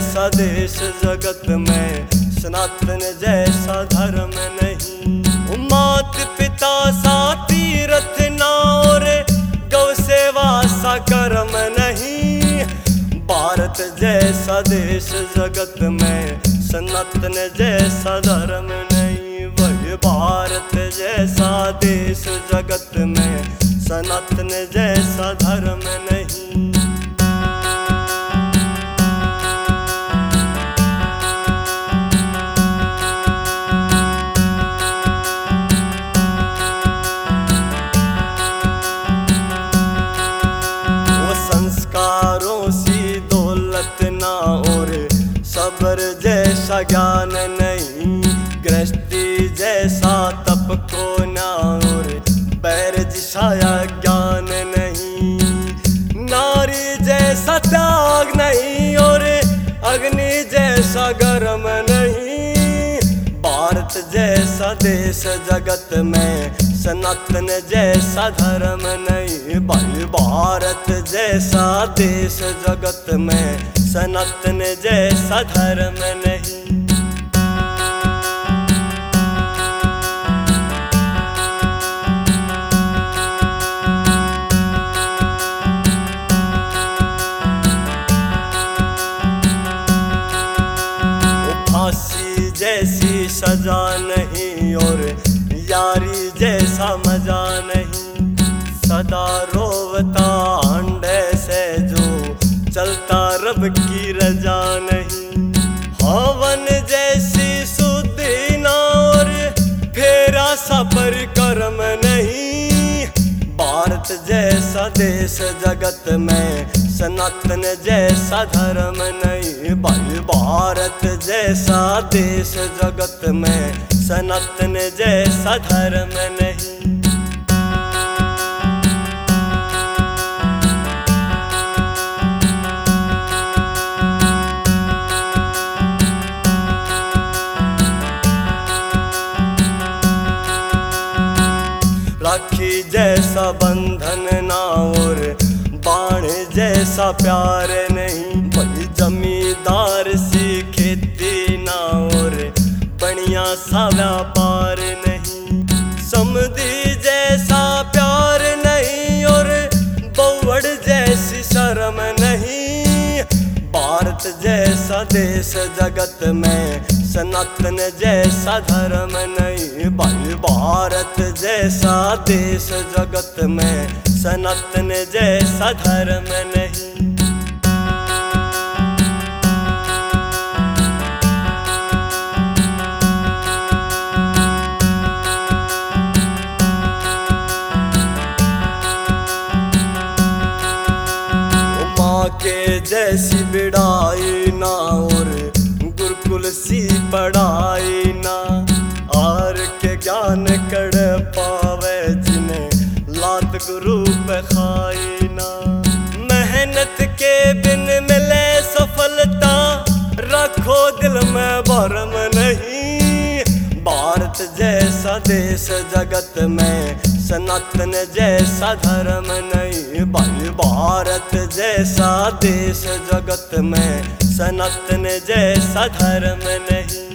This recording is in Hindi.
जैसा देश जगत में, सनातन जैसा धर्म नहीं। मात पिता सा तीर्थ ना और गौ सेवा सा कर्म नहीं। भारत जैसा देश जगत में, सनातन जैसा धर्म नहीं। वही भारत जैसा देश जगत में, सनातन जैसा धर्म नहीं। संस्कारों सी दौलत ना और सब्र जैसा ज्ञान नहीं। गृहस्थी जैसा तप को ना और पैर जिसाया ज्ञान नहीं। नारी जैसा त्याग नहीं और अग्नि जैसा गर्म नहीं। भारत जैसा देश जगत में, सनातन जैसा धर्म नहीं। भाई भारत जैसा देश जगत में, सनातन जैसा धर्म नहीं। फांसी जैसी सजा नहीं और यारी जैसा मजा नहीं। सदा रोवता अंडे से जो चलता रब की रजा नहीं। हवन जैसी शुद्धि ना और फेरा सा परिक्रम नहीं। भारत जैसा देश जगत में, सनातन जैसा धर्म नहीं। भाई भारत जैसा देश जगत में, सनातन जैसा धर्म नहीं। राखी जैसा बंधन ना और बाण जैसा प्यार नहीं। वही जमींदार सी खेती ना और बढ़िया सा व्यापार नहीं। समधी जैसा प्यार नहीं और बौवड़ जैसी शर्म नहीं। भारत जैसा देश जगत में, सनातन जैसा धर्म नहीं। भाई भारत जैसा देश जगत में, सनातन जैसा धर्म नहीं। माँ के जैसी बिड़ाई ना और गुरुकुल सी पढ़ाई ना। आर के ज्ञान कड़ पावे जिन्हें लात गुरु पे खाई ना। मेहनत के बिन मिले सफलता, रखो दिल में भरम नहीं। भारत जैसा देश जगत में, सनातन जैसा धर्म नहीं। भाई भारत जैसा देश जगत में, सनातन जैसा धर्म नहीं।